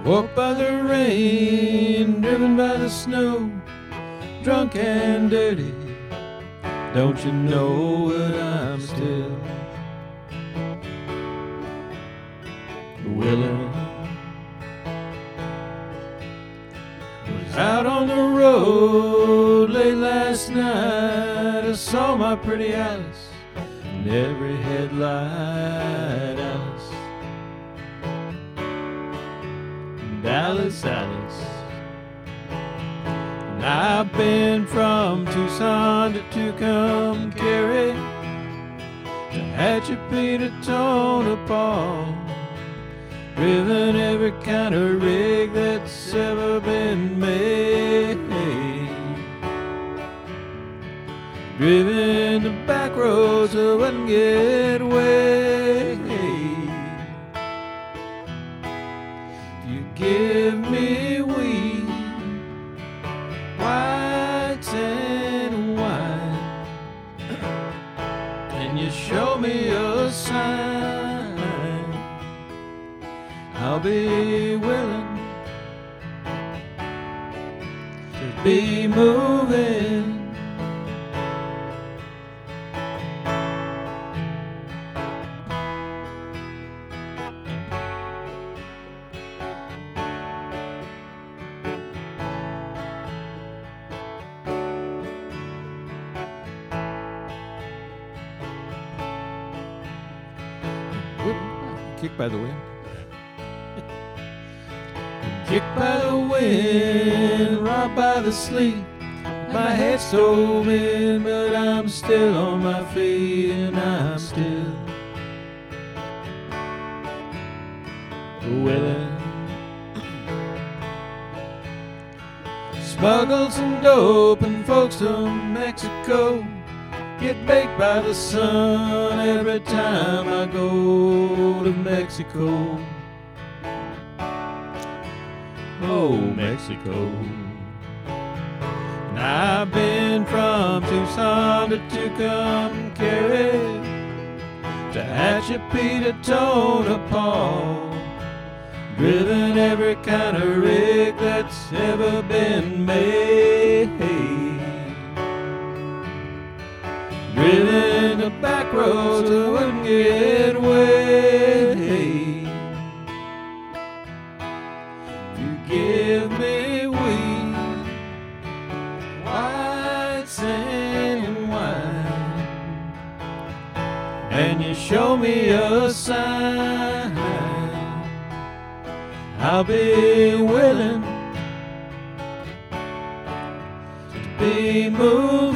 Walked by the rain, driven by the snow, drunk and dirty. Don't you know that I'm still willing? Was out on the road late last night. I saw my pretty Alice in every headlight. Alice, Alice. And I've been from Tucson to Tucumcari, to Hatchapee to Tonopah, driven every kind of rig that's ever been made, driven the back roads so I wouldn't get away. You give me weed, white and wine, and you show me a sign, I'll be willing to be moving. Kicked by the wind. Kicked by the wind, robbed by the sleet. My head's stove in, but I'm still on my feet, and I'm still willing. Smuggled some dope and folks from Mexico get baked by the sun every time I go to Mexico. Oh, Mexico. And I've been from Tucson to Tucumcari, to Hatchapee to Tonopah, driven every kind of rig that's ever been made, driven the back roads so I wouldn't get away. If you give me weed, white sand and wine, and you show me a sign, I'll be willing to be moved.